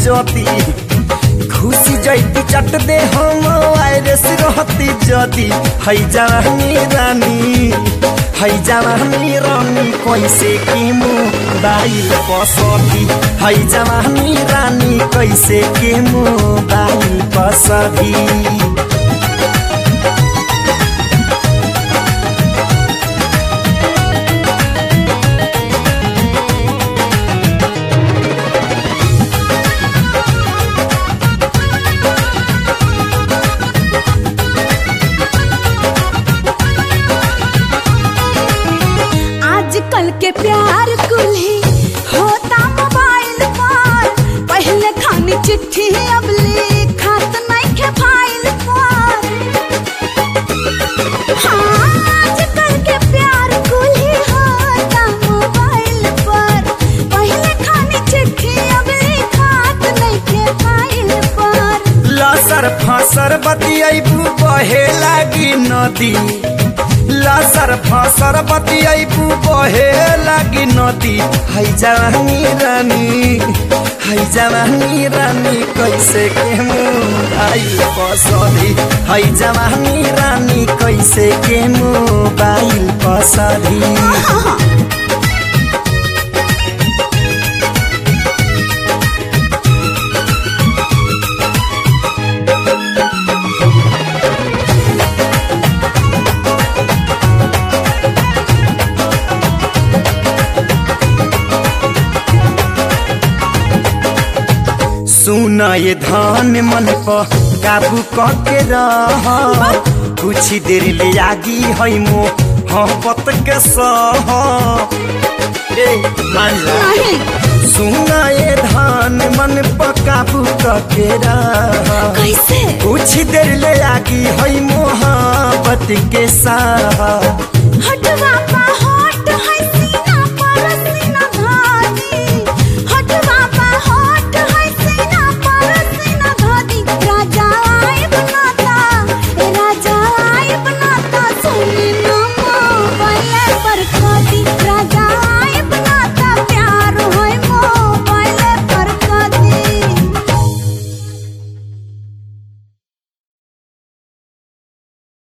जदी खुशी जैती चट दे हम वायरस रहती जदी है जवानी रानी है जवानी रानी कैसे के मोबाइल पसदी है जवानी रानी कैसे के मोबाइल पसदी आजकल के प्यार कुल्ही होता मोबाइल पर पहले खानी चिट्ठी अब लिखत नहीं के फाइल पर। हाँ, आजकल के प्यार कुल्ही होता मोबाइल पर पहले खानी चिट्ठी अब लिखत नहीं के फाइल पर। लसर फसर बतियाबू बहे लागी नदी लसर फसर बतियाबू बहे लागी नदी है जवानी रानी कैसे के मोबाइल पसदी है जवानी रानी कैसे के मोबाइल पसदी। सुन ये धान मन पर काबू के रह कुछ देर ले आगी है मोहब्बत के सह सुन ये धान मन पर काबू के रह कैसे कुछ देर ले आगी है मोहब्बत के सह